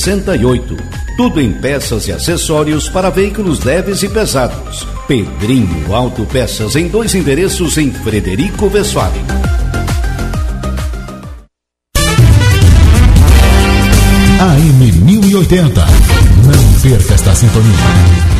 68. Tudo em peças e acessórios para veículos leves e pesados. Pedrinho Autopeças em 2 endereços em Frederico Westphalen. AM 1080. Não perca esta sintonia.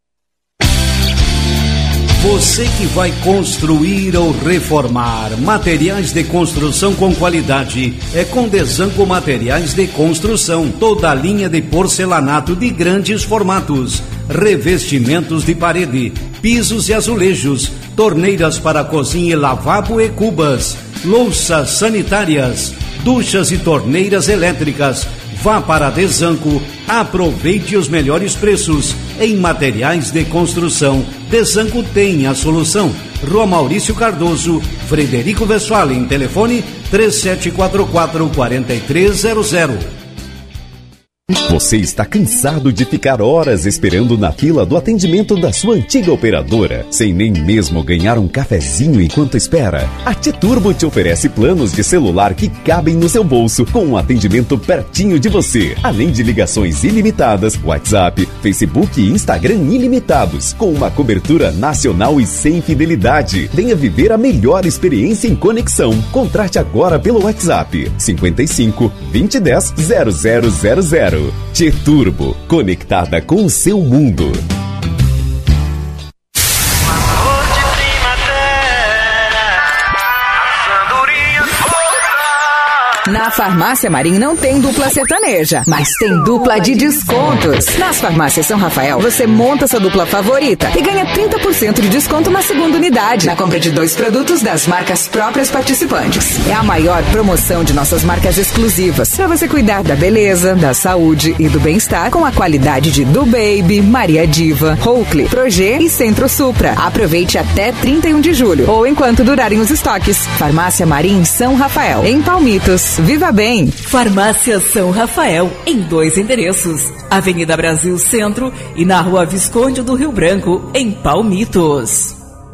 Você que vai construir ou reformar, materiais de construção com qualidade, é com Desanco Materiais de Construção. Toda a linha de porcelanato de grandes formatos, revestimentos de parede, pisos e azulejos, torneiras para cozinha e lavabo e cubas, louças sanitárias, duchas e torneiras elétricas. Vá para Desanco, aproveite os melhores preços em materiais de construção. Desanco tem a solução. Rua Maurício Cardoso, Frederico Westphalen, telefone 3744-4300. Você está cansado de ficar horas esperando na fila do atendimento da sua antiga operadora, sem nem mesmo ganhar um cafezinho enquanto espera? A T-Turbo te oferece planos de celular que cabem no seu bolso, com um atendimento pertinho de você, além de ligações ilimitadas, WhatsApp, Facebook e Instagram ilimitados, com uma cobertura nacional e sem fidelidade. Venha viver a melhor experiência em conexão. Contrate agora pelo WhatsApp 55 2010 0000. T-Turbo, conectada com o seu mundo. Na Farmácia Marim não tem dupla sertaneja, mas tem dupla de descontos. Nas Farmácias São Rafael, você monta sua dupla favorita e ganha 30% de desconto na segunda unidade, na compra de 2 produtos das marcas próprias participantes. É a maior promoção de nossas marcas exclusivas, para você cuidar da beleza, da saúde e do bem-estar com a qualidade de Do Baby, Maria Diva, Oakley, Progê e Centro Supra. Aproveite até 31 de julho, ou enquanto durarem os estoques. Farmácia Marim São Rafael, em Palmitos. Viva bem! Farmácia São Rafael, em 2 endereços. Avenida Brasil Centro e na Rua Visconde do Rio Branco, em Palmitos.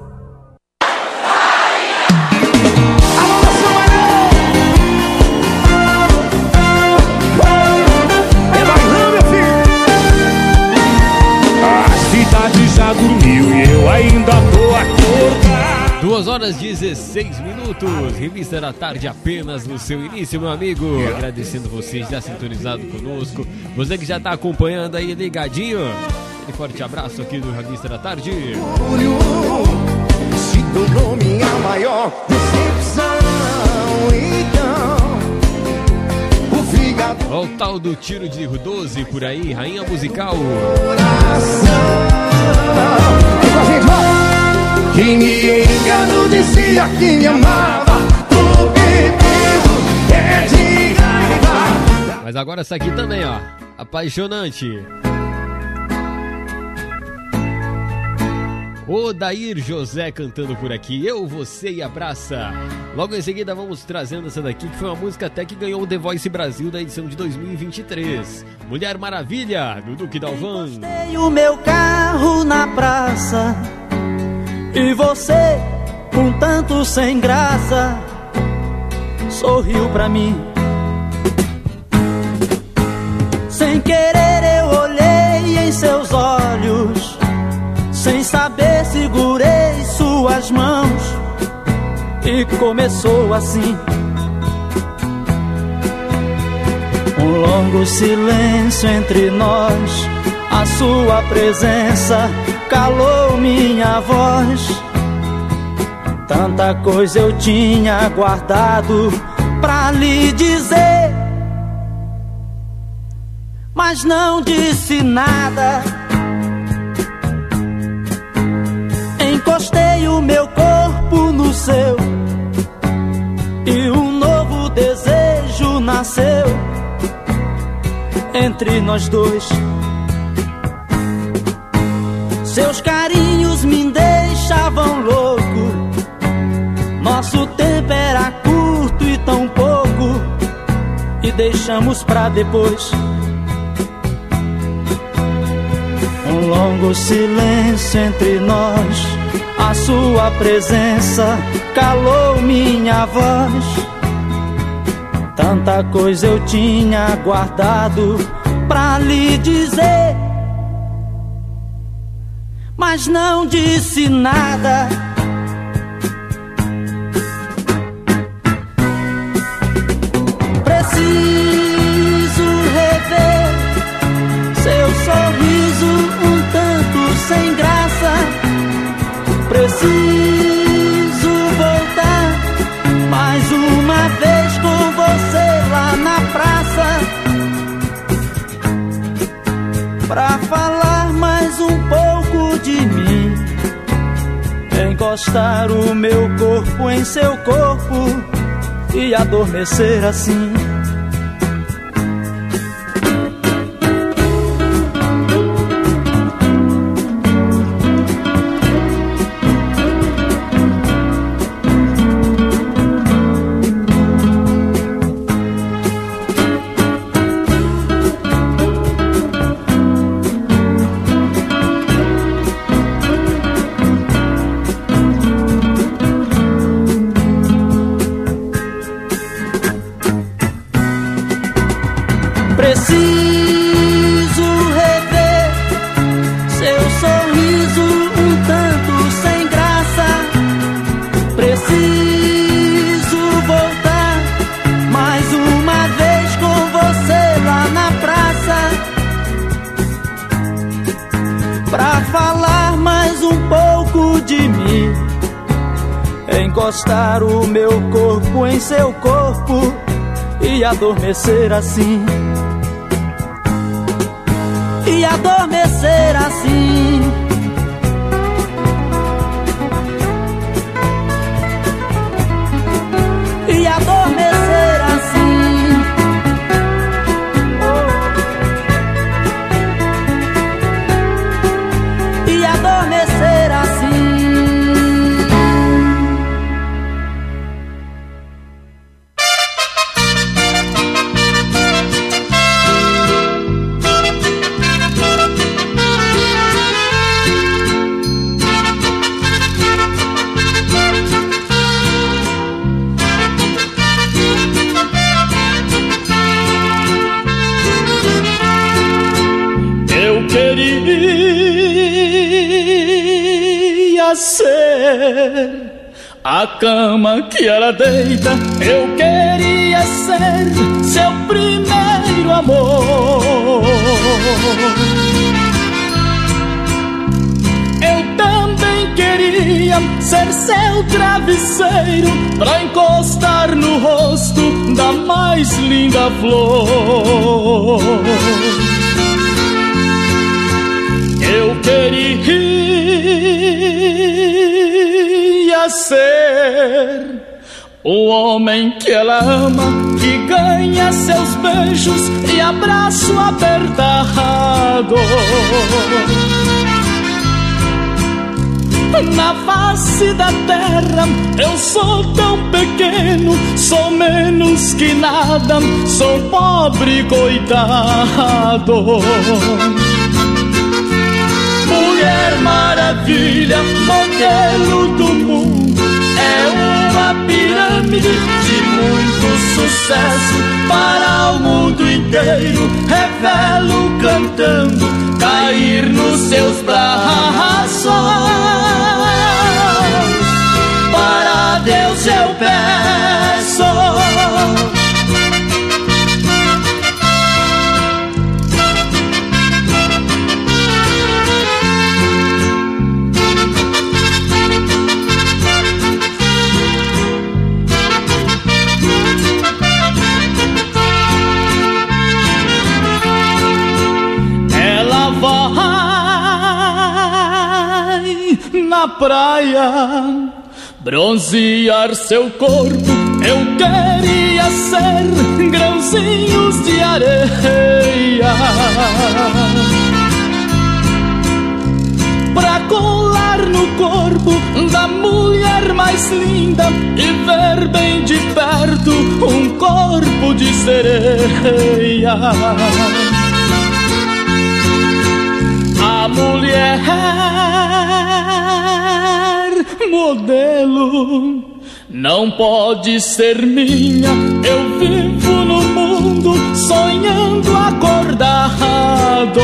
A cidade já dormiu e eu ainda tô acordado. 2h16. Revista da Tarde apenas no seu início, meu amigo. Agradecendo você já sintonizado conosco. Você que já tá acompanhando aí ligadinho. Um forte abraço aqui do Revista da Tarde. Se tornou minha maior decepção, então o fígado. Olha o tal do tiro de 12 por aí, rainha musical. Que me enganou, dizia que me amava. O bebido é de raiva. Mas agora essa aqui também, ó. Apaixonante. Odair José cantando por aqui. Eu, Você e a Praça. Logo em seguida vamos trazendo essa daqui, que foi uma música até que ganhou o The Voice Brasil da edição de 2023. Mulher Maravilha, do Duque Dalvan. Postei o meu carro na praça e você, com tanto sem graça, sorriu pra mim. Sem querer eu olhei em seus olhos, sem saber segurei suas mãos e começou assim. Um longo silêncio entre nós, a sua presença calou minha voz. Tanta coisa eu tinha guardado pra lhe dizer, mas não disse nada. Encostei o meu corpo no seu e um novo desejo nasceu entre nós dois. Seus carinhos me deixavam louco, nosso tempo era curto e tão pouco, e deixamos pra depois. Um longo silêncio entre nós, a sua presença calou minha voz. Tanta coisa eu tinha guardado pra lhe dizer, mas não disse nada. Preciso rever seu sorriso um tanto sem graça. Preciso voltar mais uma vez com você lá na praça, pra falar mais um pouco de mim, encostar o meu corpo em seu corpo e adormecer assim. Encostar o meu corpo em seu corpo e adormecer assim. E adormecer assim. E adormecer assim. E adormecer assim. Ser a cama que ela deita, eu queria ser seu primeiro amor. Eu também queria ser seu travesseiro, pra encostar no rosto da mais linda flor. Eu queria ser o homem que ela ama, que ganha seus beijos e abraço apertado. Na face da terra eu sou tão pequeno, sou menos que nada, sou pobre coitado. Mulher maravilha, modelo do mundo, é uma pirâmide de muito sucesso para o mundo inteiro. Revelo cantando, cair nos seus braços. Para Deus eu peço. Na praia bronzear seu corpo, eu queria ser grãozinhos de areia pra colar no corpo da mulher mais linda e ver bem de perto um corpo de sereia. A mulher modelo não pode ser minha, eu vivo no mundo sonhando acordado.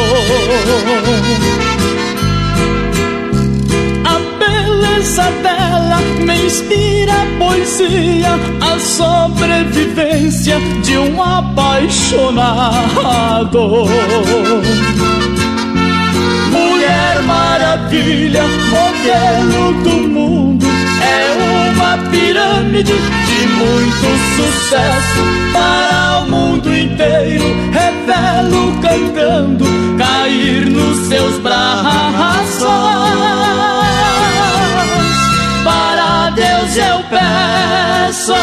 A beleza dela me inspira poesia, a sobrevivência de um apaixonado. Mulher maravilha, modelo do mundo, é uma pirâmide de muito sucesso para o mundo inteiro. Revelo cantando, cair nos seus braços. Para Deus eu peço.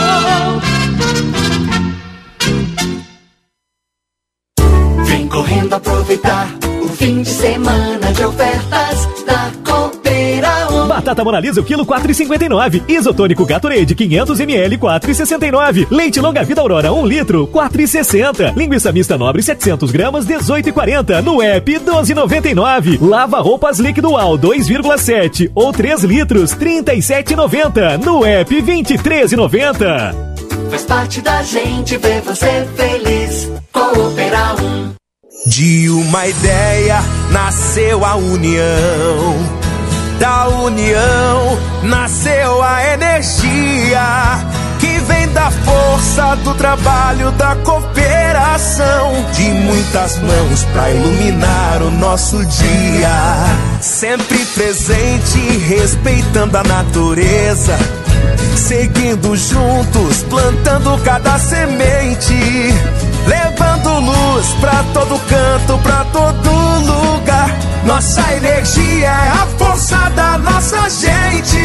Vem correndo aproveitar o fim de semana de ofertas da Coopera-1. Batata Mona Lisa, o quilo 4,59. Isotônico Gatorade 500ml 4,69. Leite Longa Vida Aurora 1 litro 4,60. Linguiça mista nobre 700 gramas 18,40. No app 12,99. Lava roupas líquido Al 2,7 ou 3 litros 37,90. No app 23,90. Faz parte da gente ver você feliz. Coopera-1. De uma ideia nasceu a união, da união nasceu a energia, que vem da força do trabalho, da cooperação, de muitas mãos pra iluminar o nosso dia. Sempre presente, respeitando a natureza, seguindo juntos, plantando cada semente, levando luz pra todo canto, pra todo lugar. Nossa energia é a força da nossa gente.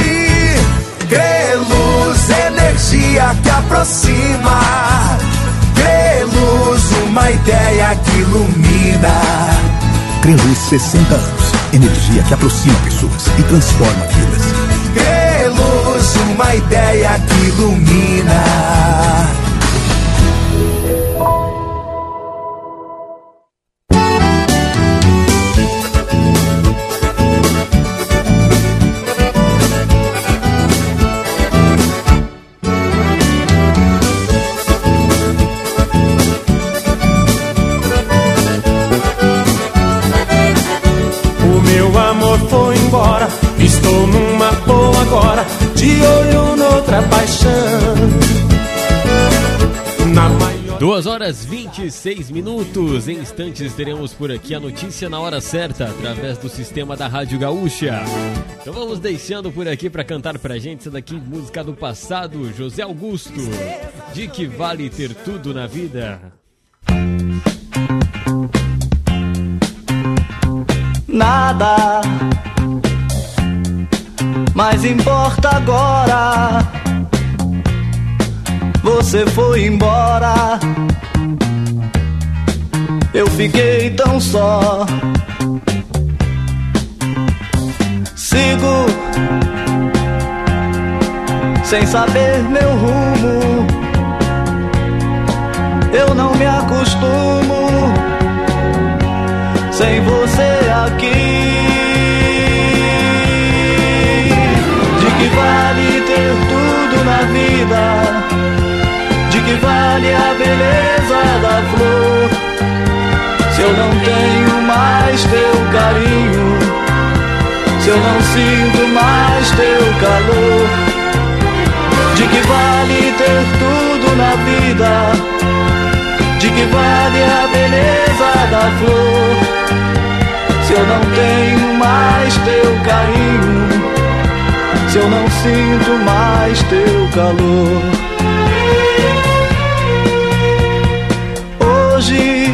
Creluz, energia que aproxima. Creluz, uma ideia que ilumina. Creluz, 60 anos. Energia que aproxima pessoas e transforma vidas. Creluz, uma ideia que ilumina. Estou numa boa agora, de olho noutra paixão. 2h26. Em instantes teremos por aqui a notícia na hora certa, através do sistema da Rádio Gaúcha. Então vamos deixando por aqui para cantar pra gente essa daqui, música do passado, José Augusto. De que vale ter tudo na vida? Nada mais importa agora. Você foi embora, eu fiquei tão só. Sigo sem saber meu rumo. Eu não me acostumo sem você aqui. De que vale ter tudo na vida? De que vale a beleza da flor, se eu não tenho mais teu carinho, se eu não sinto mais teu calor? De que vale ter tudo na vida? De que vale a beleza da flor, se eu não tenho mais teu carinho, se eu não sinto mais teu calor? Hoje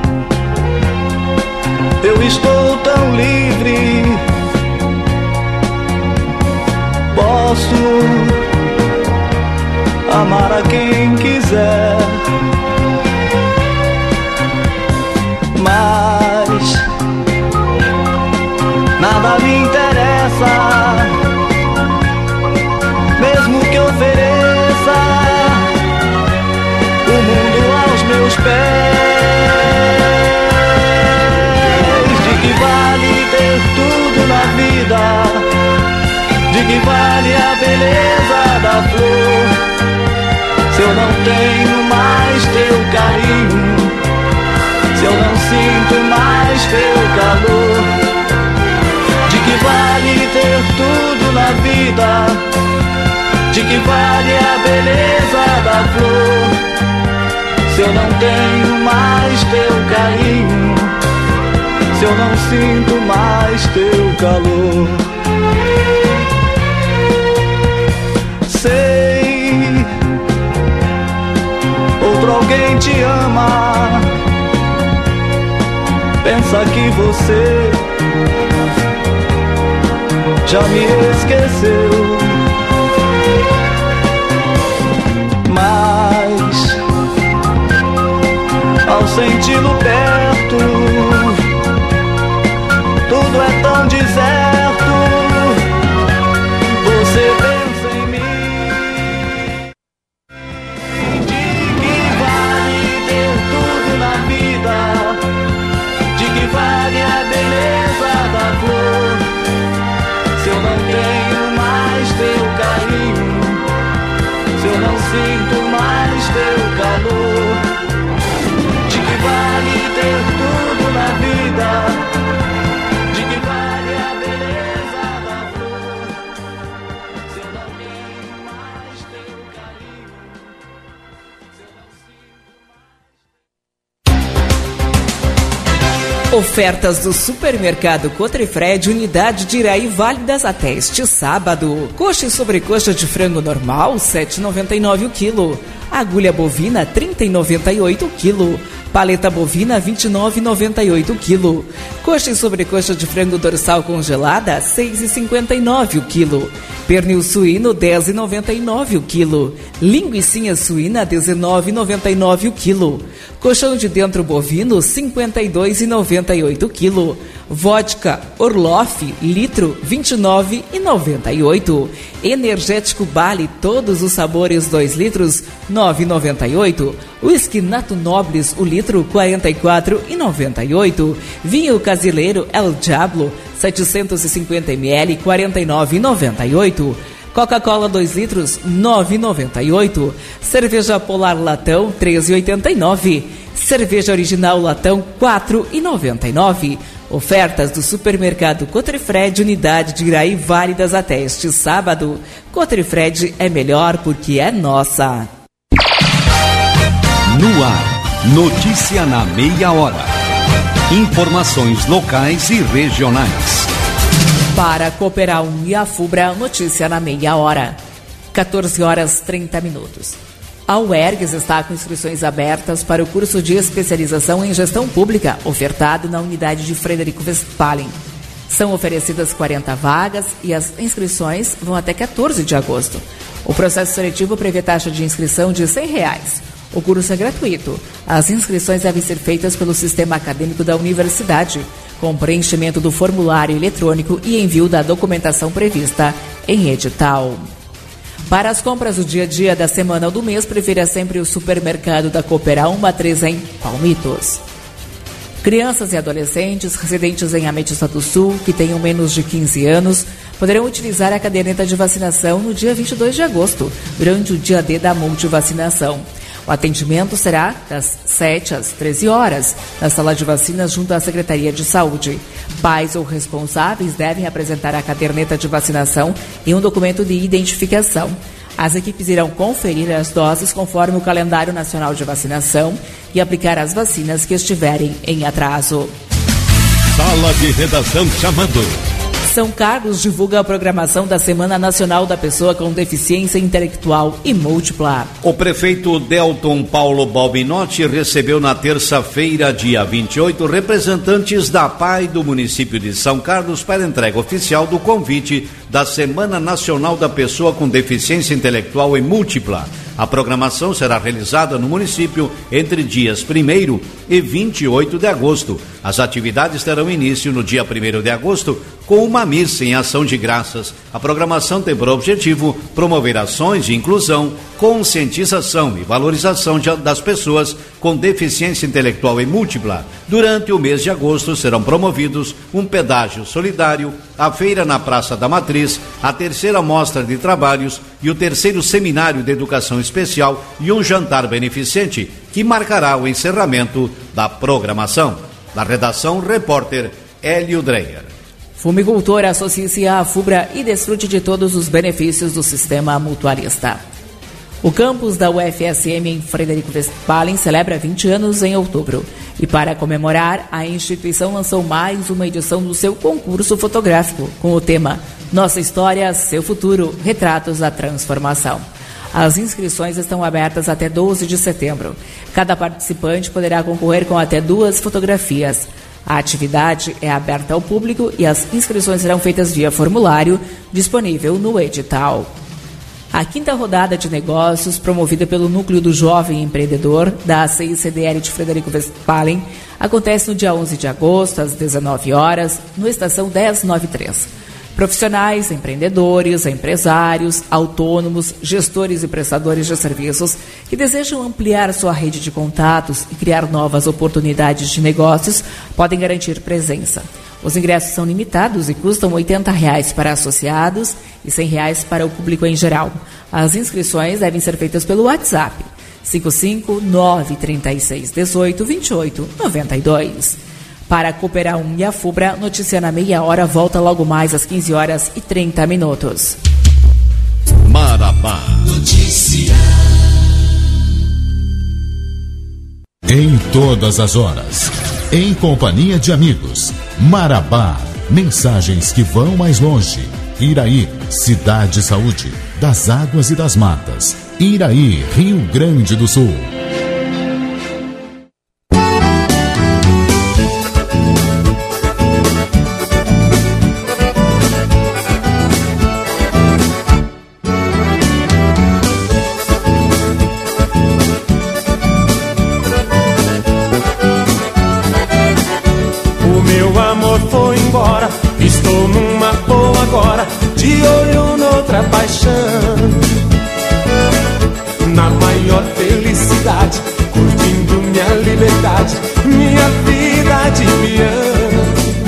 eu estou tão livre, posso amar a quem quiser, mas nada me interessa, mesmo que ofereça o mundo aos meus pés. De que vale ter tudo na vida? De que vale a beleza da flor, se eu não tenho mais teu carinho, sinto mais teu calor. De que vale ter tudo na vida? De que vale a beleza da flor? Se eu não tenho mais teu carinho, se eu não sinto mais teu calor. Sei, outro alguém te ama, pensa que você já me esqueceu. Mas ao senti-lo perto, tudo é tão deserto. Você pensa em mim. De que vale ter tudo na vida? De que vale a beleza da flor? Se eu não tenho mais teu carinho, se eu não sinto mais teu calor. De que vale ter tudo na vida? De que vale a beleza da flor? Se eu não tenho mais teu carinho, se eu não sinto. Ofertas do Supermercado Cotrifred, unidade de Iraí, válidas até este sábado. Coxa e sobrecoxa de frango normal, R$ 7,99 o quilo. Agulha bovina, R$ 30,98 o quilo. Paleta bovina, R$ 29,98 o quilo. Coxa e sobrecoxa de frango dorsal congelada, R$ 6,59 o quilo. Pernil suíno, R$ 10,99 o quilo. Linguicinha suína, R$ 19,99 o quilo. Colchão de dentro bovino, R$ 52,98 o quilo. Vodka Orloff, litro, R$ 29,98. Energético Bali, todos os sabores, 2 litros, R$ 9,98. Whisky Nato Nobles, o litro, R$ 44,98. Vinho Casileiro El Diablo, 750 ml, R$ 49,98. Coca-Cola 2 litros, R$ 9,98. Cerveja Polar Latão, R$ 13,89. Cerveja Original Latão, R$ 4,99. Ofertas do Supermercado Cotrifred, unidade de Iraí, válidas até este sábado. Cotrifred é melhor porque é nossa. No ar, notícia na meia hora. Informações locais e regionais. Para Cooperar 1 e a FUBRA, notícia na meia hora. 14h30. A UERGS está com inscrições abertas para o curso de especialização em gestão pública, ofertado na unidade de Frederico Westphalen. São oferecidas 40 vagas e as inscrições vão até 14 de agosto. O processo seletivo prevê taxa de inscrição de R$ 100. O curso é gratuito. As inscrições devem ser feitas pelo sistema acadêmico da universidade, com preenchimento do formulário eletrônico e envio da documentação prevista em edital. Para as compras do dia a dia, da semana ou do mês, prefira sempre o supermercado da Cooperar 1 Matriz em Palmitos. Crianças e adolescentes residentes em Ametista do Sul, que tenham menos de 15 anos, poderão utilizar a caderneta de vacinação no dia 22 de agosto, durante o dia D da multivacinação. O atendimento será das 7 às 13 horas, na sala de vacinas junto à Secretaria de Saúde. Pais ou responsáveis devem apresentar a caderneta de vacinação e um documento de identificação. As equipes irão conferir as doses conforme o calendário nacional de vacinação e aplicar as vacinas que estiverem em atraso. Sala de redação chamando. São Carlos divulga a programação da Semana Nacional da Pessoa com Deficiência Intelectual e Múltipla. O prefeito Delton Paulo Balbinotti recebeu na terça-feira, dia 28, representantes da APAI do município de São Carlos para entrega oficial do convite da Semana Nacional da Pessoa com Deficiência Intelectual e Múltipla. A programação será realizada no município entre dias 1º e 28 de agosto. As atividades terão início no dia 1º de agosto com uma missa em ação de graças. A programação tem por objetivo promover ações de inclusão, conscientização e valorização das pessoas com deficiência intelectual e múltipla. Durante o mês de agosto serão promovidos um pedágio solidário, a feira na Praça da Matriz, a terceira mostra de trabalhos e o terceiro seminário de educação especial e um jantar beneficente, que marcará o encerramento da programação. Na redação, repórter Hélio Dreyer. Fumicultor, associe-se à FUBRA e desfrute de todos os benefícios do sistema mutualista. O campus da UFSM em Frederico Westphalen celebra 20 anos em outubro. E para comemorar, a instituição lançou mais uma edição do seu concurso fotográfico, com o tema Nossa História, Seu Futuro, Retratos da Transformação. As inscrições estão abertas até 12 de setembro. Cada participante poderá concorrer com até 2 fotografias. A atividade é aberta ao público e as inscrições serão feitas via formulário, disponível no edital. A 5ª rodada de negócios, promovida pelo Núcleo do Jovem Empreendedor da CICDL de Frederico Westphalen, acontece no dia 11 de agosto, às 19 horas, no Estação 1093. Profissionais, empreendedores, empresários, autônomos, gestores e prestadores de serviços que desejam ampliar sua rede de contatos e criar novas oportunidades de negócios podem garantir presença. Os ingressos são limitados e custam R$ 80 para associados e R$ 100 para o público em geral. As inscrições devem ser feitas pelo WhatsApp 55936182892. Para a Coopera 1 e a FUBRA, notícia na meia hora volta logo mais às 15h30. Marabá. Notícia. Em todas as horas, em companhia de amigos. Marabá, mensagens que vão mais longe. Iraí, Cidade Saúde, das águas e das matas. Iraí, Rio Grande do Sul. Estou numa boa agora, de olho noutra paixão. Na maior felicidade, curtindo minha liberdade, minha vida de peão.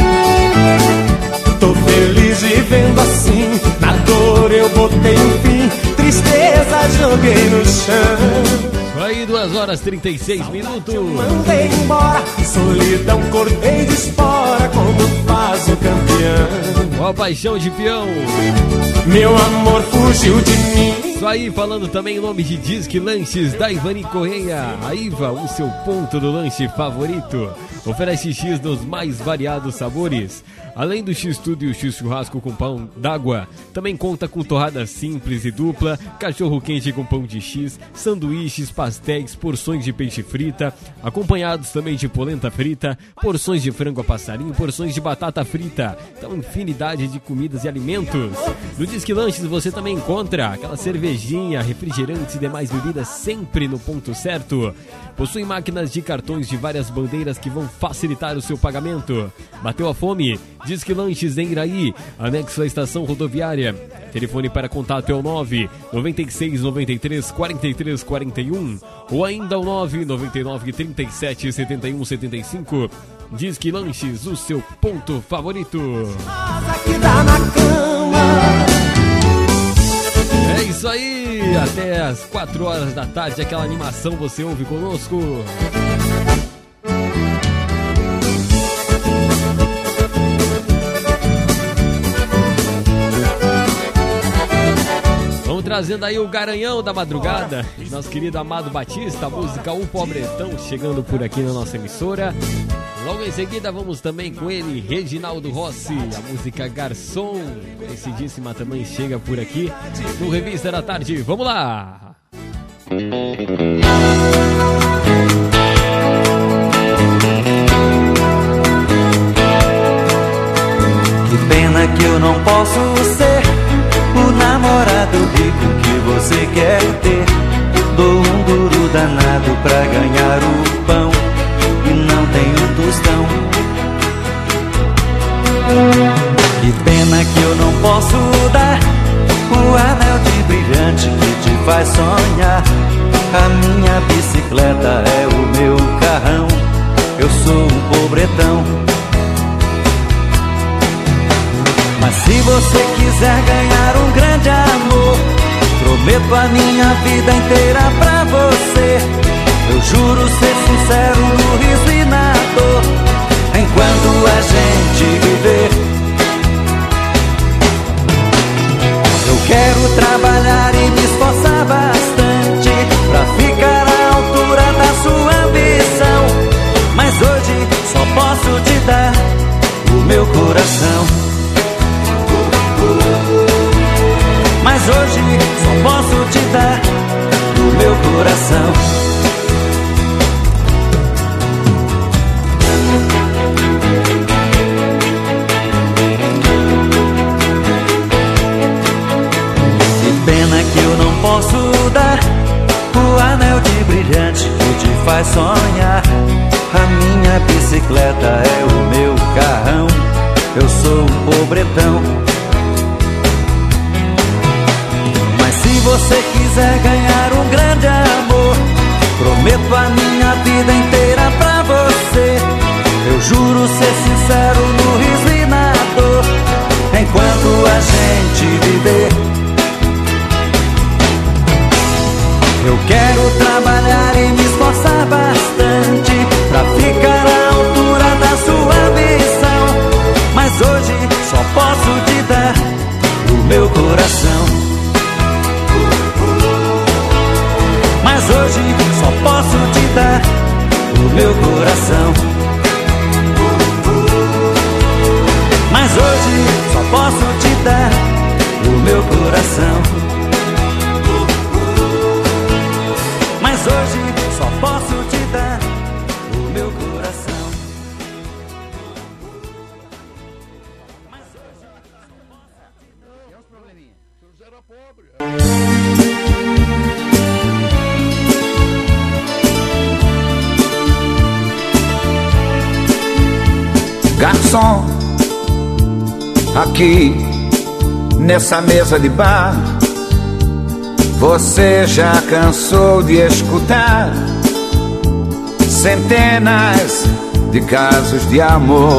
Tô feliz vivendo assim, na dor eu botei um fim, tristeza joguei no chão. Aí 2h36. Mandei embora, solidão cortei de espora, como faz o campeão. Ó, paixão de peão. Meu amor fugiu de mim. Isso aí, falando também em nome de Disque Lanches da Ivani Correia. A Iva, o seu ponto do lanche favorito. Oferece X dos mais variados sabores. Além do X-Tudo e o X-Churrasco com pão d'água, também conta com torrada simples e dupla, cachorro-quente com pão de X, sanduíches, pastéis, porções de peixe frita, acompanhados também de polenta frita, porções de frango a passarinho, porções de batata frita. Então, infinidade de comidas e alimentos. No Disque Lanches você também encontra aquela cervejinha, refrigerantes e demais bebidas sempre no ponto certo. Possui máquinas de cartões de várias bandeiras que vão facilitar o seu pagamento. Bateu a fome? Disque Lanches em Iraí, anexo à estação rodoviária. Telefone para contato é o 996 93 43 41 ou ainda o 999 37 71 75. Disque Lanches, o seu ponto favorito. É isso aí, até as 4 horas da tarde, aquela animação você ouve conosco. Vamos trazendo aí o Garanhão da Madrugada, nosso querido Amado Batista, a música O Pobretão, chegando por aqui na nossa emissora. Logo em seguida vamos também com ele, Reginaldo Rossi, a música Garçom, conhecidíssima, também chega por aqui no Revista da Tarde. Vamos lá! Que pena que eu não posso ser o namorado rico que você quer ter. Dou um duro danado pra ganhar o pão e não tenho um tostão. Que pena que eu não posso dar o anel de brilhante que te faz sonhar. A minha bicicleta é o meu carrão, eu sou um pobretão. Mas se você quiser ganhar um grande amor, prometo a minha vida inteira pra você. Eu juro ser sincero no riso e na dor. coração. Mas hoje só posso te dar do meu coração. Que pena que eu não posso dar o anel de brilhante que te faz sonhar. A minha bicicleta é o meu carrão, eu sou um pobretão. Mas se você quiser ganhar um grande amor, prometo a minha vida inteira pra você. Eu juro ser sincero no riso e na dor, enquanto a gente viver. Eu quero trabalhar e me esforçar bastante pra ficar à altura da sua ambição. Mas hoje só posso te dar o meu coração. Mas hoje só posso te dar o meu coração. Mas hoje só posso te dar o meu coração. Mas hoje só posso te dar o meu coração. Mas hoje só posso te dar. E os probleminhas? Você era pobre. Garçom, aqui nessa mesa de bar, você já cansou de escutar centenas de casos de amor.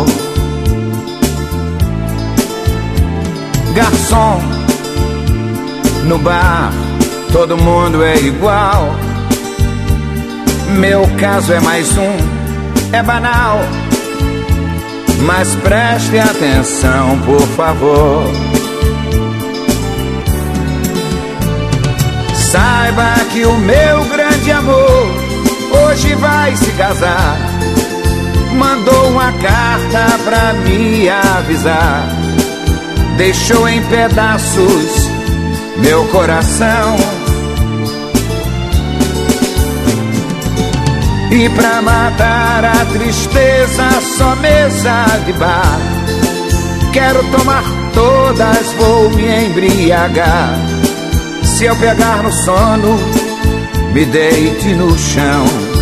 Garçom, no bar todo mundo é igual. Meu caso é mais um, é banal. Mas preste atenção, por favor. Saiba que o meu grande amor hoje vai se casar. Mandou uma carta pra me avisar. Deixou em pedaços meu coração. E pra matar a tristeza, só mesa de bar. Quero tomar todas, vou me embriagar. Se eu pegar no sono, me deite no chão.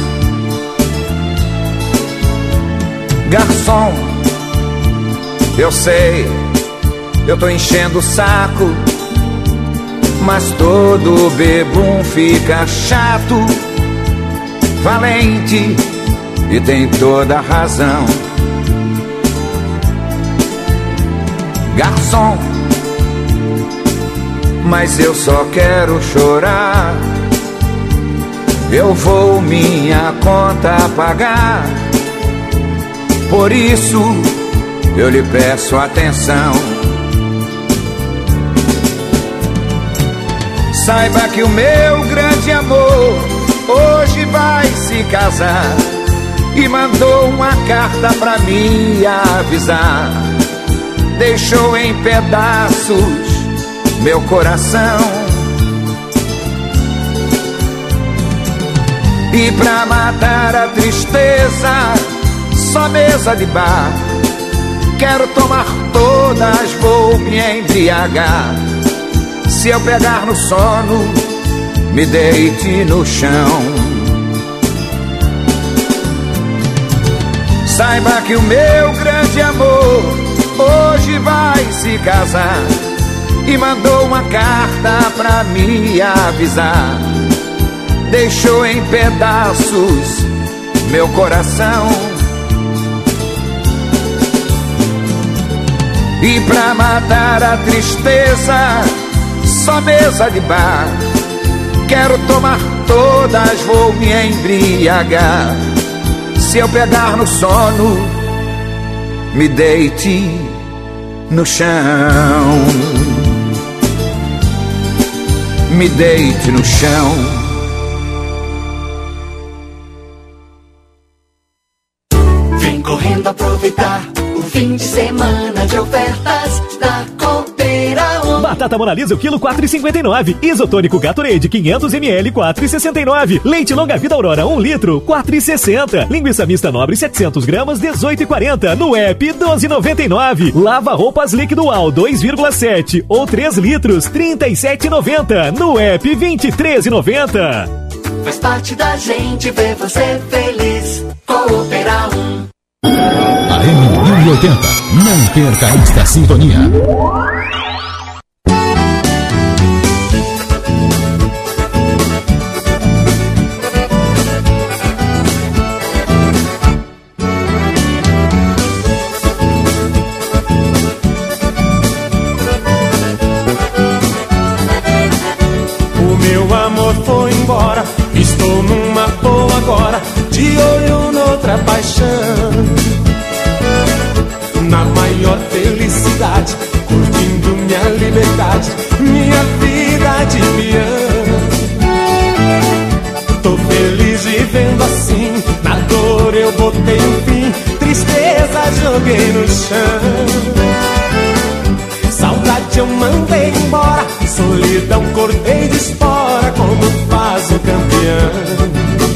Garçom, eu sei, eu tô enchendo o saco, mas todo bebum fica chato. Valente e tem toda a razão. Garçom, mas eu só quero chorar. Eu vou minha conta pagar. Por isso eu lhe peço atenção. Saiba que o meu grande amor hoje vai se casar. E mandou uma carta pra me avisar. Deixou em pedaços meu coração. E pra matar a tristeza, só mesa de bar. Quero tomar todas, vou me embriagar. Se eu pegar no sono, me deite no chão. Saiba que o meu grande amor hoje vai se casar. E mandou uma carta pra me avisar. Deixou em pedaços meu coração. E pra matar a tristeza, só mesa de bar. Quero tomar todas, vou me embriagar. Se eu pegar no sono, me deite no chão. Me deite no chão. Vem correndo aproveitar o fim de semana Semana de ofertas da Copeira 1. Batata Mona Lisa, o quilo 4,59. Isotônico Gatorade, 500ml, 4,69. Leite Longa Vida Aurora, 1 litro, 4,60. Linguiça mista nobre, 700 gramas, 18,40. No app, 12,99. Lava roupas líquido Al, 2,7 ou 3 litros, 37,90. No app, 23,90. Faz parte da gente ver você feliz. Copeira 1. AM 1080, não perca esta sintonia. O meu amor foi embora, estou numa boa agora, de olho noutra paixão. Na maior felicidade, curtindo minha liberdade, minha vida de peão. Tô feliz vivendo assim, na dor eu botei um fim, tristeza joguei no chão. Saudade eu mandei embora, solidão cortei de espora, como faz o campeão.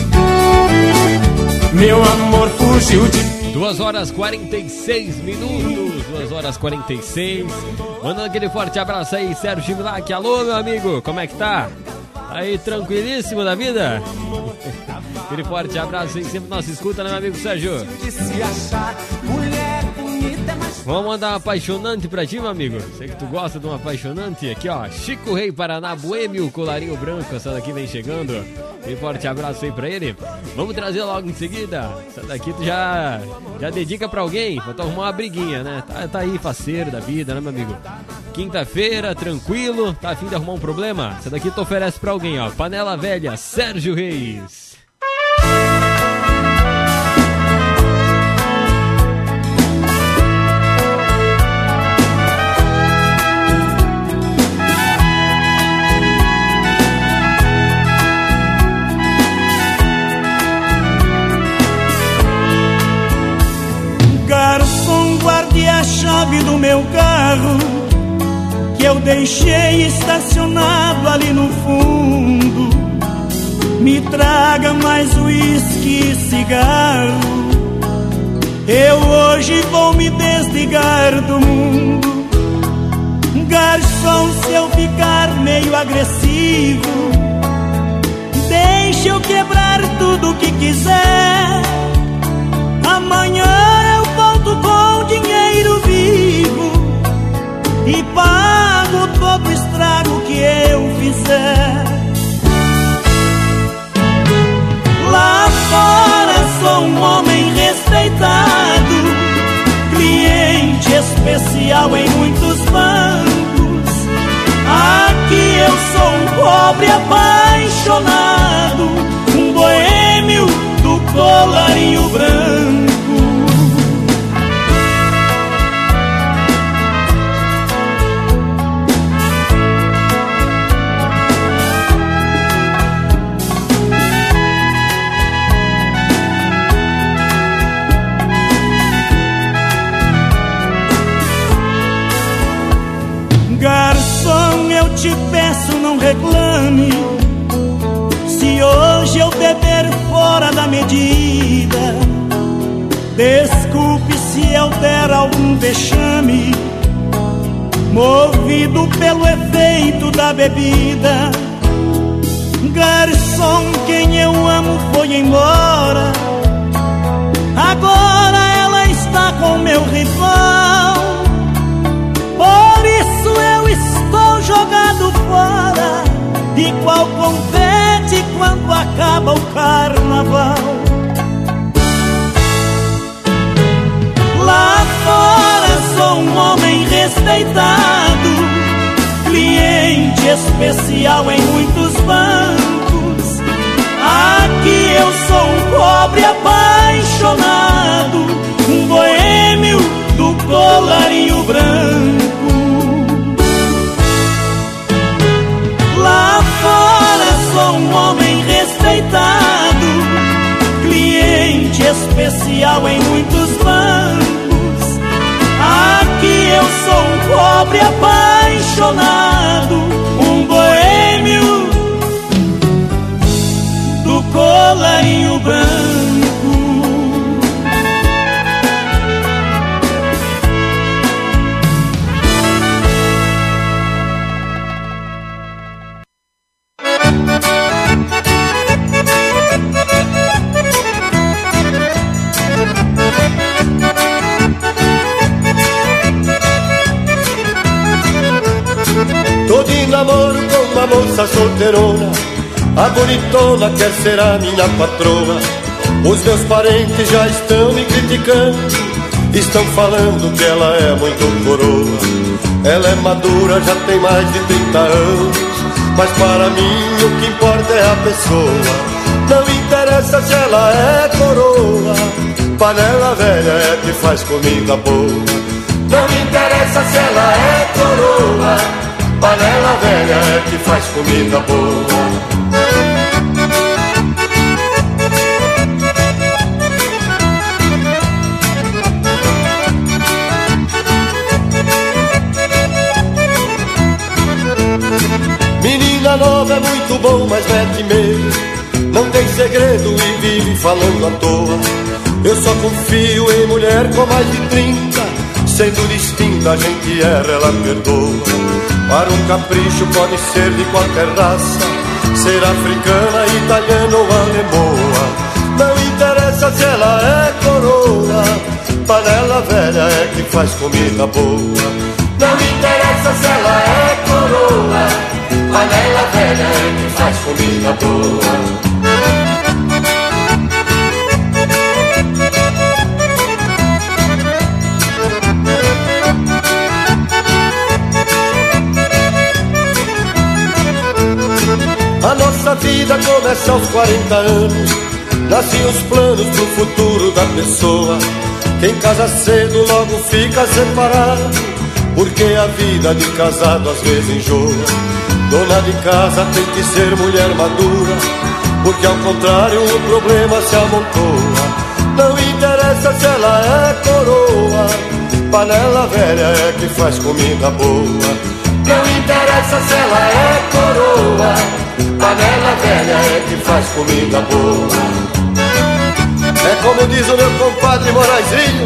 Meu amor fugiu de mim. 2 horas 46 minutos, 2 horas 46. Mandando aquele forte abraço aí, Sérgio Milac. Alô, meu amigo, como é que tá? Aí, tranquilíssimo da vida? Aquele forte abraço aí, sempre nossa escuta, né, meu amigo Sérgio? Vamos mandar uma apaixonante pra ti, meu amigo. Sei que tu gosta de uma apaixonante. Aqui, ó, Chico Rei Paraná, Boêmio, colarinho branco. Essa daqui vem chegando. Um forte abraço aí pra ele. Vamos trazer logo em seguida. Essa daqui tu já dedica pra alguém, pra tu arrumar uma briguinha, né? Tá aí, faceiro da vida, né, meu amigo? Quinta-feira, tranquilo. Tá a fim de arrumar um problema? Essa daqui tu oferece pra alguém, ó. Panela Velha, Sérgio Reis. Garçom, guarde a chave do meu carro, que eu deixei estacionado ali no fundo. Me traga mais uísque e cigarro, eu hoje vou me desligar do mundo. Garçom, se eu ficar meio agressivo, deixe eu quebrar tudo que quiser. Amanhã eu volto com dinheiro vivo e pago todo o estrago que eu fizer. Lá fora sou um homem respeitado, cliente especial em muitos bancos. Aqui eu sou um pobre apaixonado, um boêmio do colarinho branco. Garçom, eu te peço, não reclame se hoje eu beber fora da medida. Desculpe se eu der algum vexame, movido pelo efeito da bebida. Garçom, quem eu amo foi embora, agora ela está com meu rival. Por isso eu estou jogado fora, igual confete quando acaba o carnaval. Lá fora sou um homem respeitado, cliente especial em muitos bancos. Aqui eu sou um pobre apaixonado, um boêmio do colarinho branco. Lá fora sou um homem respeitado, namoro com uma moça solteirona, a bonitona quer ser a minha patroa. Os meus parentes já estão me criticando, estão falando que ela é muito coroa. Ela é madura, já tem mais de 30 anos, mas para mim o que importa é a pessoa. Não interessa se ela é coroa, panela velha é que faz comida boa. Não interessa se ela é coroa, panela velha é que faz comida boa. Menina nova é muito bom, mas mete medo, não tem segredo e vive falando à toa. Eu só confio em mulher com mais de 30, sendo distinta a gente erra, ela perdoa. Para um capricho pode ser de qualquer raça, ser africana, italiana ou alemoa. Não interessa se ela é coroa, panela velha é que faz comida boa. Não interessa se ela é coroa, panela velha é que faz comida boa. A nossa vida começa aos 40 anos, nascem os planos pro futuro da pessoa. Quem casa cedo logo fica separado, porque a vida de casado às vezes enjoa. Dona de casa tem que ser mulher madura, porque ao contrário o problema se amontoa. Não interessa se ela é coroa, panela velha é que faz comida boa. Não interessa se ela é coroa, panela velha é que faz comida boa. É como diz o meu compadre Moraizinho,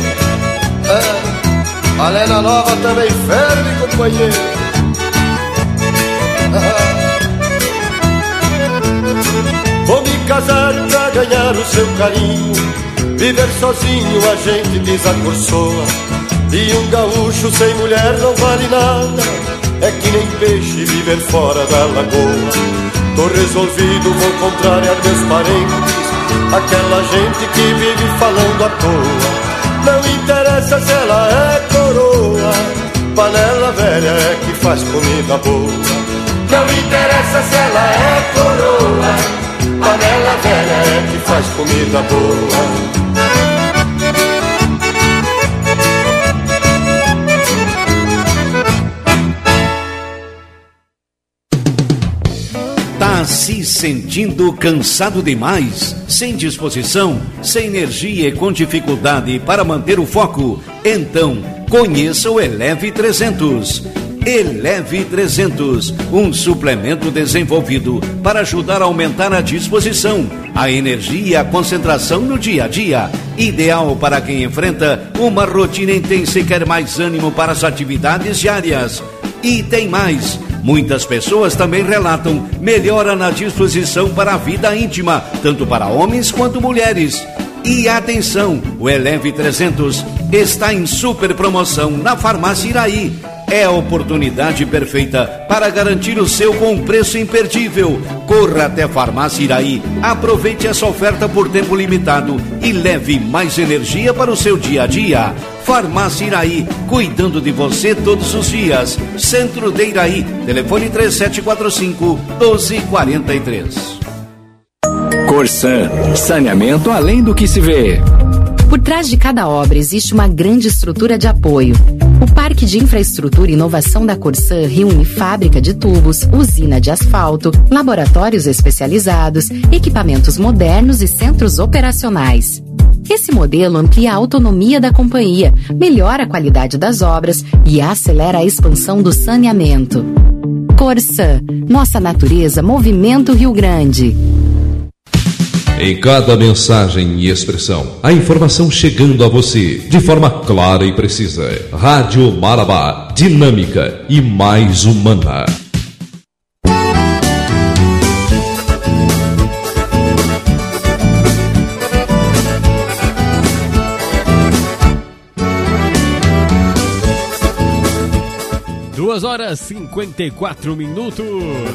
panela nova também ferve, companheiro. Vou me casar pra ganhar o seu carinho, viver sozinho a gente desacorçoa. E um gaúcho sem mulher não vale nada, é que nem peixe viver fora da lagoa. Tô resolvido, vou contrariar meus parentes, aquela gente que vive falando à toa. Não interessa se ela é coroa, panela velha é que faz comida boa. Não interessa se ela é coroa, panela velha é que faz comida boa. Tá se sentindo cansado demais? Sem disposição? Sem energia e com dificuldade para manter o foco? Então, conheça o Eleve 300. Eleve 300, um suplemento desenvolvido para ajudar a aumentar a disposição, a energia e a concentração no dia a dia. Ideal para quem enfrenta uma rotina intensa e quer mais ânimo para as atividades diárias. E tem mais. Muitas pessoas também relatam melhora na disposição para a vida íntima, tanto para homens quanto mulheres. E atenção, o Eleve 300 está em super promoção na Farmácia Iraí. É a oportunidade perfeita para garantir o seu com preço imperdível. Corra até Farmácia Iraí, aproveite essa oferta por tempo limitado e leve mais energia para o seu dia a dia. Farmácia Iraí, cuidando de você todos os dias. Centro de Iraí, telefone 3745-1243. Corsan, saneamento além do que se vê. Por trás de cada obra existe uma grande estrutura de apoio. O Parque de Infraestrutura e Inovação da Corsan reúne fábrica de tubos, usina de asfalto, laboratórios especializados, equipamentos modernos e centros operacionais. Esse modelo amplia a autonomia da companhia, melhora a qualidade das obras e acelera a expansão do saneamento. Corsan, nossa natureza, movimento Rio Grande. Em cada mensagem e expressão, a informação chegando a você de forma clara e precisa. Rádio Marabá, dinâmica e mais humana. 2 horas 54 minutos.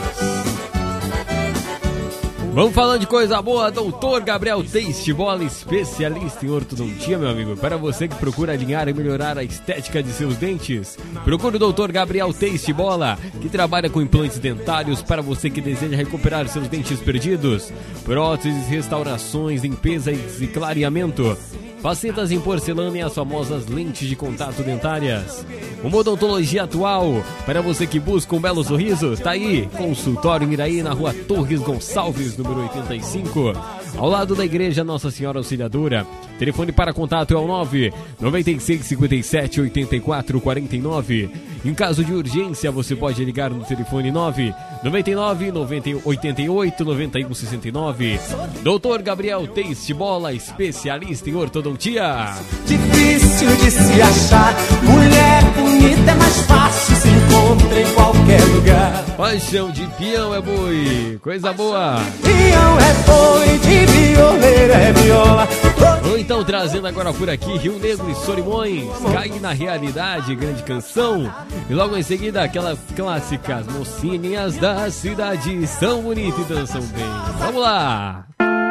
Vamos falando de coisa boa, Dr. Gabriel Taste Bola, especialista em ortodontia, meu amigo. Para você que procura alinhar e melhorar a estética de seus dentes, procure o Dr. Gabriel Taste Bola, que trabalha com implantes dentários para você que deseja recuperar seus dentes perdidos, próteses, restaurações, limpeza e clareamento, facetas em porcelana e as famosas lentes de contato dentárias. Uma odontologia atual, para você que busca um belo sorriso, tá aí, Consultório Iraí, na Rua Torres Gonçalves, número 85, ao lado da Igreja Nossa Senhora Auxiliadora. Telefone para contato é o 996 57 84 49. Em caso de urgência, você pode ligar no telefone 999 88 91 69. Dr. Gabriel Taste Bola, especialista em ortodontia. Difícil de se achar, mulher bonita é mais fácil, se encontra em qualquer lugar. Paixão de peão é boi, coisa boa. Peão é boi, de violeiro é viola. Ou então trazendo agora por aqui Rio Negro e Solimões, Cair na Realidade, grande canção. E logo em seguida aquelas clássicas, mocinhas da cidade são bonitas e dançam bem. Vamos lá!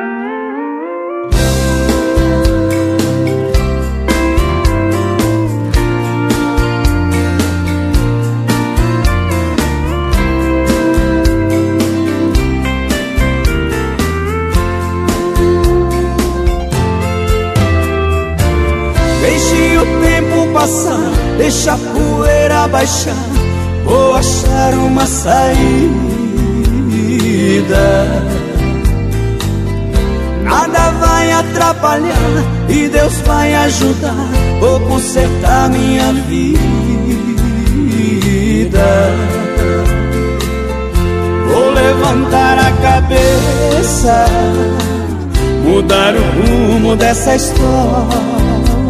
Deixe o tempo passar, deixa a poeira baixar, vou achar uma saída. Nada vai atrapalhar e Deus vai ajudar, vou consertar minha vida. Vou levantar a cabeça, mudar o rumo dessa história.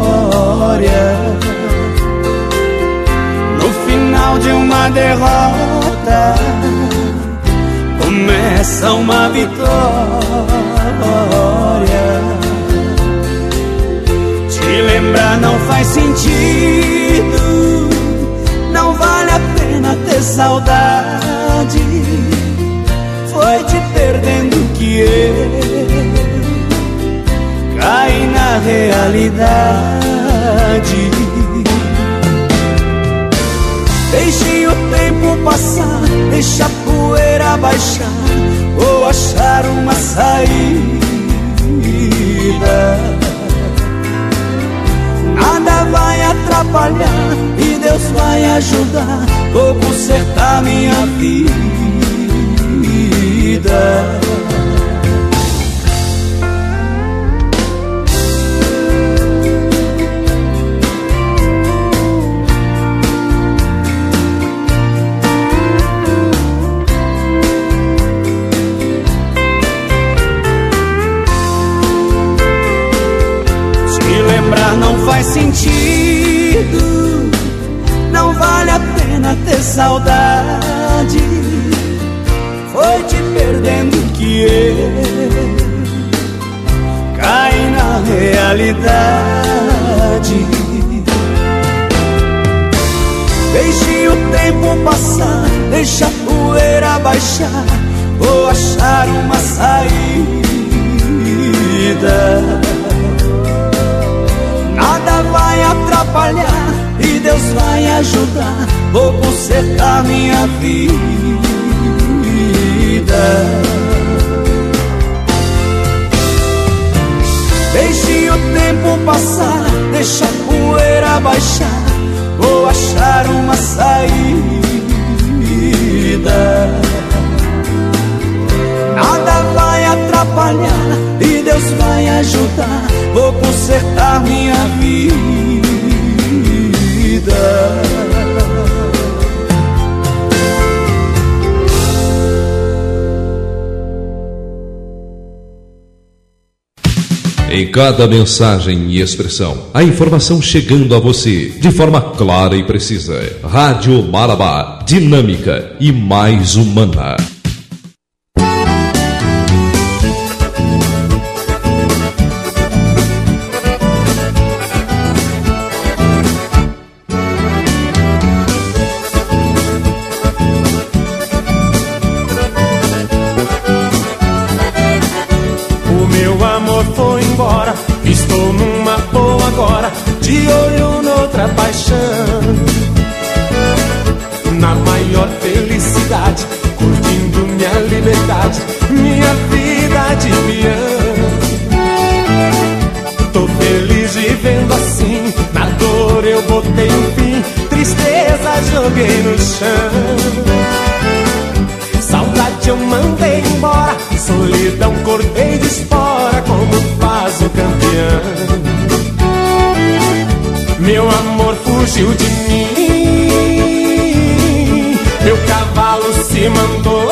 No final de uma derrota começa uma vitória. Te lembrar não faz sentido, não vale a pena ter saudade. Foi te perdendo que eu caí na realidade. Deixe o tempo passar, deixa a poeira baixar, vou achar uma saída. Nada vai atrapalhar e Deus vai ajudar, vou consertar minha vida. Não faz sentido, não vale a pena ter saudade. Foi te perdendo que eu caí na realidade. Deixe o tempo passar, deixa a poeira baixar, vou achar uma saída. Nada vai atrapalhar e Deus vai ajudar, vou consertar minha vida. Deixe o tempo passar, deixa a poeira baixar, vou achar uma saída. Nada vai atrapalhar e Deus vai ajudar, vou consertar minha vida. Em cada mensagem e expressão, a informação chegando a você de forma clara e precisa. Rádio Marabá, dinâmica e mais humana. paixão. Na maior felicidade, curtindo minha liberdade, minha vida de peão. Tô feliz vivendo assim, na dor eu botei um fim, tristeza joguei no chão. Saudade eu mandei embora, solidão cortei de espora, como faz o campeão. Meu amor fugiu de mim, meu cavalo se mandou.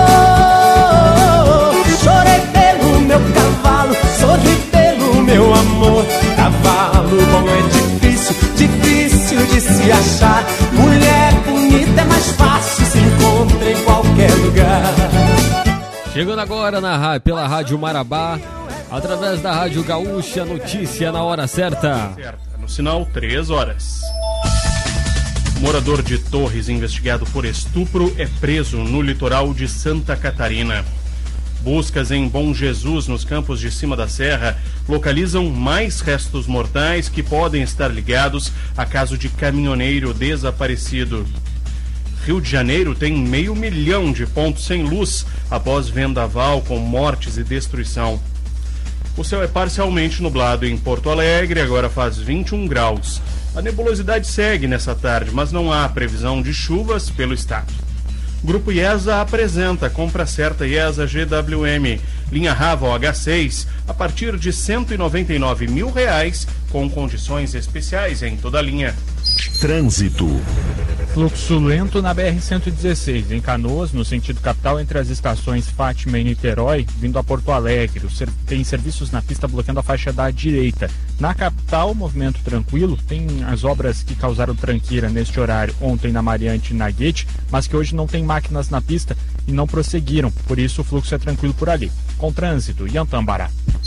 Chorei pelo meu cavalo, sorri pelo meu amor. Cavalo bom é difícil, difícil de se achar. Mulher bonita é mais fácil, se encontra em qualquer lugar. Chegando agora pela Rádio Marabá, através da Rádio Gaúcha, notícia na hora certa. No sinal 3 horas. Morador de Torres investigado por estupro é preso no litoral de Santa Catarina. Buscas em Bom Jesus, nos campos de cima da serra, localizam mais restos mortais que podem estar ligados a caso de caminhoneiro desaparecido. Rio de Janeiro tem 500 mil de pontos sem luz após vendaval com mortes e destruição. O céu é parcialmente nublado em Porto Alegre, agora faz 21 graus. A nebulosidade segue nessa tarde, mas não há previsão de chuvas pelo estado. Grupo IESA apresenta compra certa IESA GWM, linha Raval H6, a partir de R$ 199 mil, com condições especiais em toda a linha. Trânsito. Fluxo lento na BR-116, em Canoas, no sentido capital, entre as estações Fátima e Niterói, vindo a Porto Alegre. Tem serviços na pista bloqueando a faixa da direita. Na capital, movimento tranquilo. Tem as obras que causaram tranqueira neste horário ontem na Mariante e na Guete, mas que hoje não tem máquinas na pista e não prosseguiram. Por isso, o fluxo é tranquilo por ali. Com trânsito, Iantambará.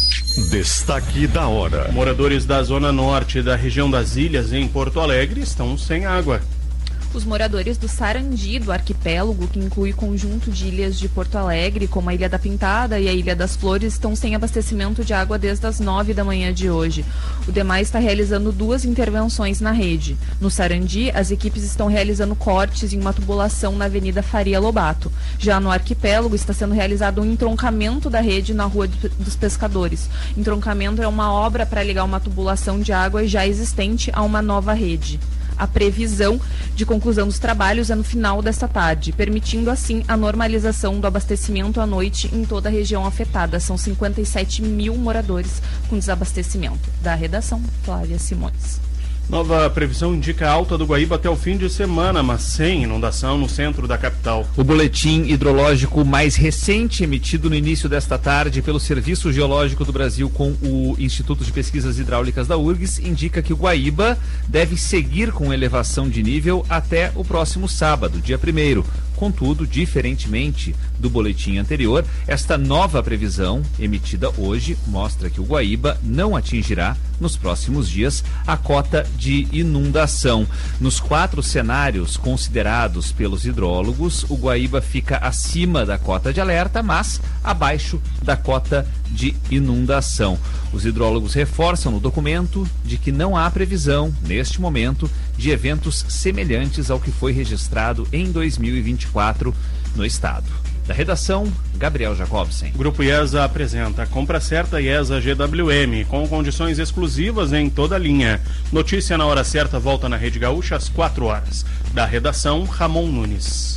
Destaque da hora. Moradores da Zona Norte da região das Ilhas, em Porto Alegre, estão sem água. Os moradores do Sarandi, do arquipélago, que inclui conjunto de ilhas de Porto Alegre, como a Ilha da Pintada e a Ilha das Flores, estão sem abastecimento de água desde as 9 da manhã de hoje. O DEMAI está realizando 2 intervenções na rede. No Sarandi, as equipes estão realizando cortes em uma tubulação na Avenida Faria Lobato. Já no arquipélago, está sendo realizado um entroncamento da rede na Rua dos Pescadores. Entroncamento é uma obra para ligar uma tubulação de água já existente a uma nova rede. A previsão de conclusão dos trabalhos é no final desta tarde, permitindo assim a normalização do abastecimento à noite em toda a região afetada. São 57 mil moradores com desabastecimento. Da redação, Flávia Simões. Nova previsão indica alta do Guaíba até o fim de semana, mas sem inundação no centro da capital. O boletim hidrológico mais recente, emitido no início desta tarde pelo Serviço Geológico do Brasil com o Instituto de Pesquisas Hidráulicas da URGS, indica que o Guaíba deve seguir com elevação de nível até o próximo sábado, dia 1º. Contudo, diferentemente do boletim anterior, esta nova previsão, emitida hoje, mostra que o Guaíba não atingirá, nos próximos dias, a cota de inundação. Nos 4 cenários considerados pelos hidrólogos, o Guaíba fica acima da cota de alerta, mas abaixo da cota de inundação. Os hidrólogos reforçam no documento de que não há previsão, neste momento, de eventos semelhantes ao que foi registrado em 2024 no estado. Da redação, Gabriel Jacobsen. O Grupo IESA apresenta a compra certa IESA GWM, com condições exclusivas em toda a linha. Notícia na hora certa volta na Rede Gaúcha às 4 horas. Da redação, Ramon Nunes.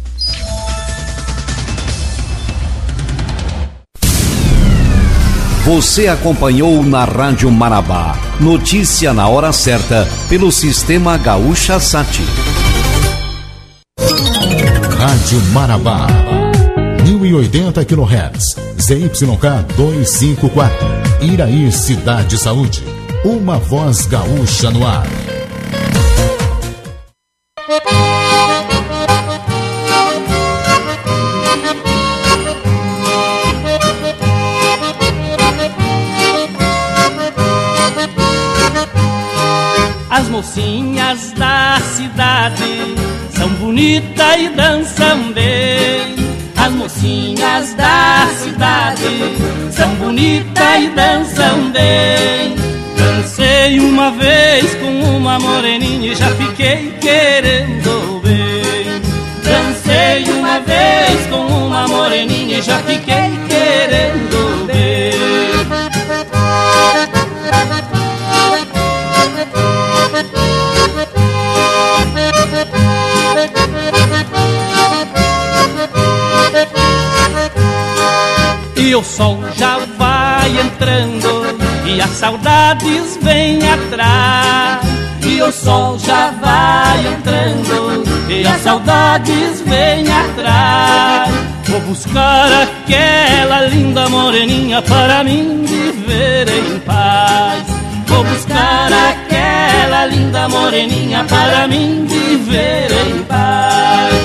Você acompanhou na Rádio Marabá. Notícia na hora certa, pelo Sistema Gaúcha Sat. Rádio Marabá. 1080 kHz, ZYK 254, Iraí, Cidade Saúde. Uma voz gaúcha no ar. As mocinhas da cidade são bonitas e dançam bem. As mocinhas da cidade são bonitas e dançam bem. Dancei uma vez com uma moreninha e já fiquei querendo bem. Dancei uma vez com uma moreninha e já fiquei querendo bem. E o sol já vai entrando e as saudades vêm atrás. E o sol já vai entrando e as saudades vêm atrás. Vou buscar aquela linda moreninha para mim viver em paz. Vou buscar aquela linda moreninha para mim viver em paz.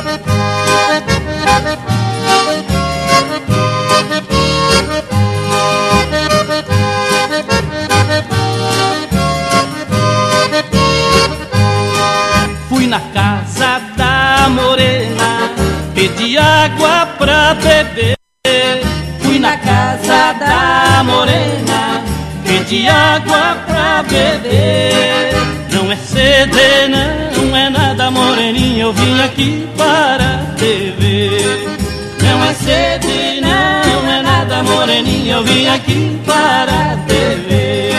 Fui na casa da morena, pedi água pra beber. Fui na casa da morena, pedi água pra beber. Não é sede, não é nada, moreninha, eu vim aqui para te ver. Não é sede, não é nada, moreninha, eu vim aqui para te ver.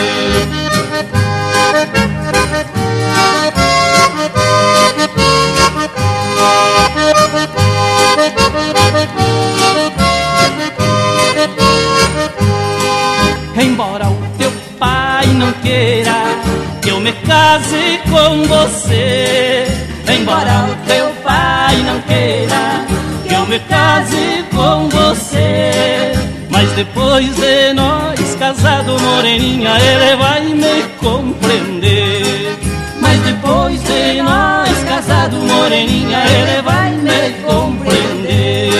Embora o teu pai não queira que eu me case com você, embora o teu pai não queira que eu me case com você, mas depois de nós casado, moreninha, ele vai me compreender. Mas depois de nós casado, moreninha, ele vai me compreender.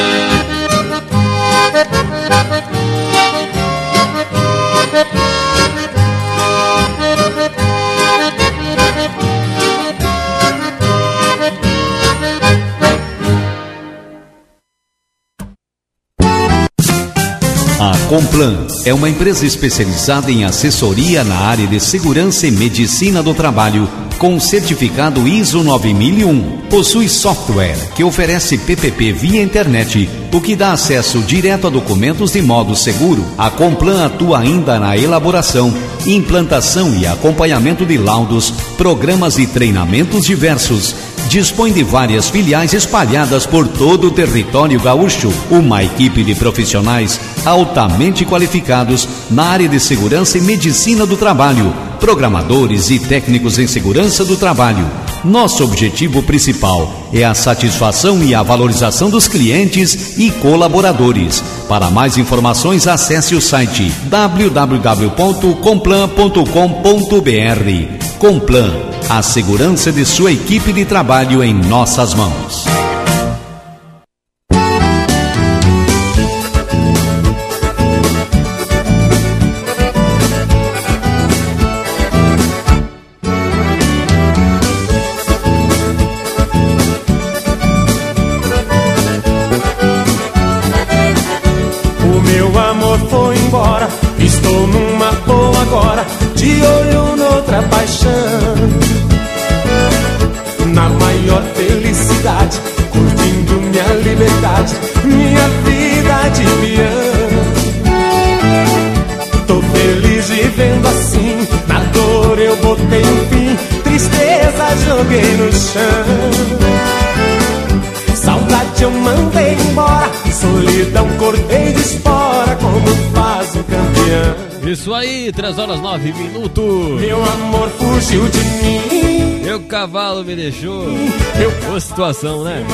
A Complan é uma empresa especializada em assessoria na área de segurança e medicina do trabalho, com certificado ISO 9001. Possui software que oferece PPP via internet, o que dá acesso direto a documentos de modo seguro. A Complan atua ainda na elaboração, implantação e acompanhamento de laudos, programas e treinamentos diversos. Dispõe de várias filiais espalhadas por todo o território gaúcho. Uma equipe de profissionais altamente qualificados na área de segurança e medicina do trabalho, programadores e técnicos em segurança do trabalho. Nosso objetivo principal é a satisfação e a valorização dos clientes e colaboradores. Para mais informações, acesse o site www.complan.com.br. Complan, a segurança de sua equipe de trabalho em nossas mãos. O meu amor foi embora, estou numa boa agora, de olho noutra paixão. Na maior felicidade, curtindo minha liberdade, minha vida de peão. Tô feliz vivendo assim, na dor eu botei um fim, tristeza joguei no chão. Saudade eu mandei embora, solidão cortei de espora, como faz o campeão. Isso aí, 3 horas 9 minutos. Meu amor fugiu de mim, meu cavalo me deixou. Boa situação, né?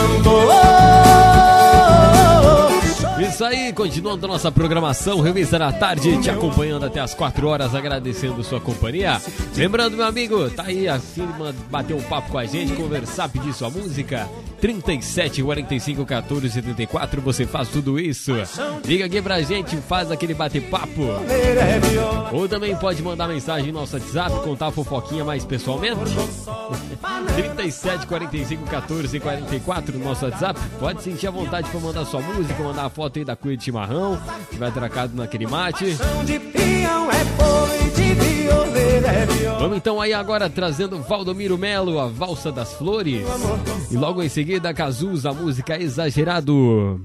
Isso aí, continuando a nossa programação, Revista da Tarde, te acompanhando até as 4 horas, agradecendo sua companhia. Lembrando, meu amigo, tá aí acima, bater um papo com a gente, conversar, pedir sua música, 37 45 14 74, você faz tudo isso. Liga aqui pra gente, faz aquele bate-papo. Ou também pode mandar mensagem no nosso WhatsApp, contar a fofoquinha mais pessoalmente. 37 45 14 44 no nosso WhatsApp. Pode sentir a vontade para mandar sua música, mandar a foto foto aí da cuia de chimarrão, que vai atracado naquele mate. Vamos então aí agora trazendo Valdomiro Melo, a Valsa das Flores. E logo em seguida, Cazus, a música Exagerado.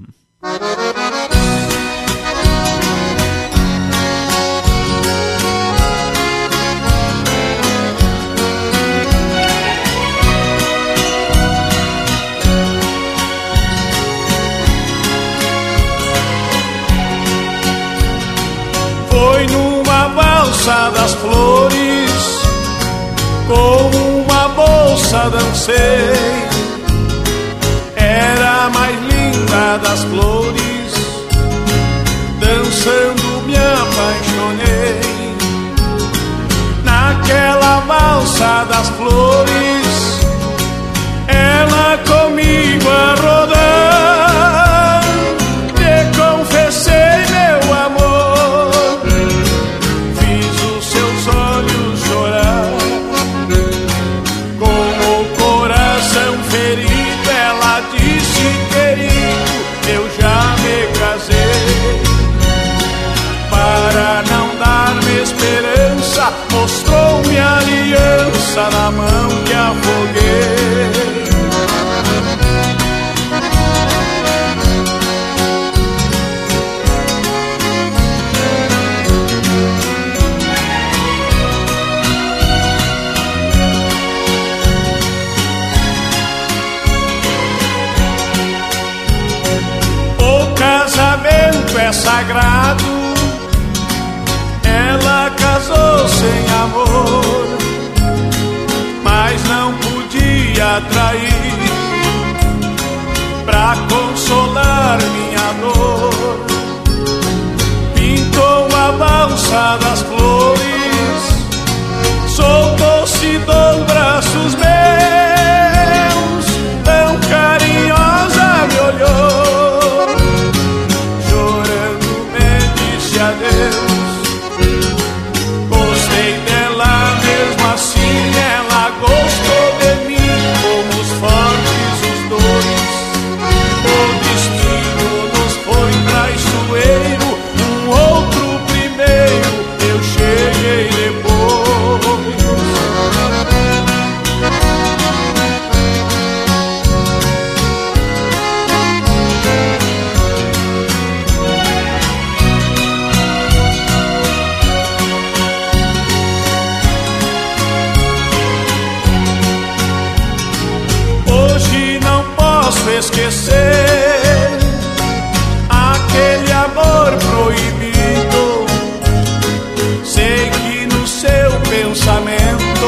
Foi numa valsa das flores, com uma bolsa dancei. Era a mais linda das flores, dançando me apaixonei. Naquela valsa das flores, ela comigo a rodar, te confessei meu amor, fiz os seus olhos chorar. Com o coração ferido, ela disse: querido, eu já me casei. Para não dar-me esperança, mostrou-me a aliança na mão que afoguei. O casamento é sagrado, ela casou sem amor, mas não podia trair. Pra consolar minha dor, pintou a valsa das flores, soltou-se dos braços meus, tão carinhosa me olhou, chorando me disse adeus. Gostei dela mesmo assim, ela gostou de mim, fomos fortes os dois. O destino nos foi traiçoeiro, um outro primeiro, eu cheguei depois. Hoje não posso esquecer aquele amor proibido. Sei que no seu pensamento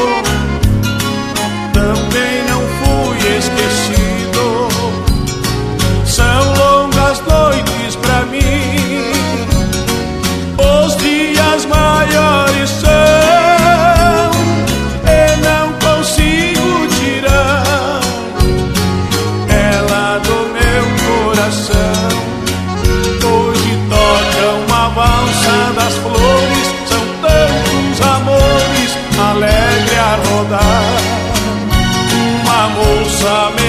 também não fui esquecido. São longas noites pra mim, os dias maiores são, e não consigo tirar ela do meu coração. Hoje tocam a valsa das flores, são tantos amores, alegre a rodar. Uma moça